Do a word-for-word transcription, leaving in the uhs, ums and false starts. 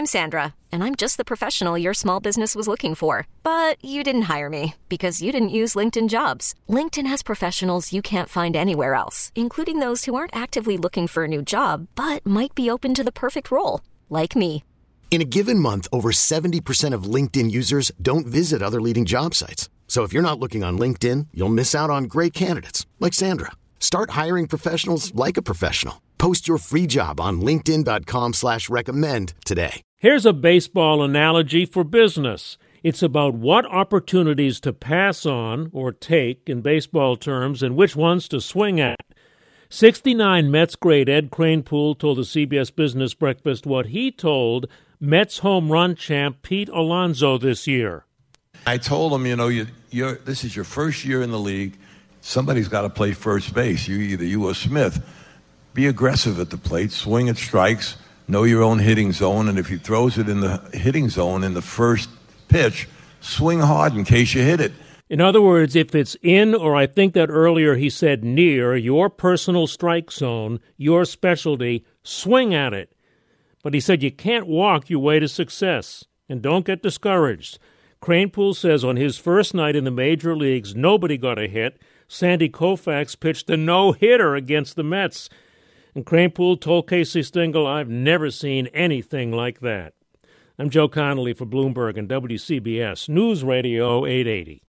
I'm Sandra, and I'm just the professional your small business was looking for. But you didn't hire me because you didn't use LinkedIn Jobs. LinkedIn has professionals you can't find anywhere else, including those who aren't actively looking for a new job, but might be open to the perfect role, like me. In a given month, over seventy percent of LinkedIn users don't visit other leading job sites. So if you're not looking on LinkedIn, you'll miss out on great candidates like Sandra. Start hiring professionals like a professional. Post your free job on linkedin.com slash recommend today. Here's a baseball analogy for business. It's about what opportunities to pass on or take in baseball terms and which ones to swing at. sixty-nine Mets great Ed Kranepool told the C B S Business Breakfast what he told Mets home run champ Pete Alonso this year. I told him, you know, you, you're, this is your first year in the league. Somebody's got to play first base. You either you or Smith. Be aggressive at the plate, swing at strikes, know your own hitting zone, and if he throws it in the hitting zone in the first pitch, swing hard in case you hit it. In other words, if it's in, or I think that earlier he said near, your personal strike zone, your specialty, swing at it. But he said you can't walk your way to success, and don't get discouraged. Kranepool says on his first night in the major leagues, nobody got a hit. Sandy Koufax pitched a no-hitter against the Mets. And Kranepool told Casey Stengel, I've never seen anything like that. I'm Joe Connolly for Bloomberg and W C B S News Radio eight eighty.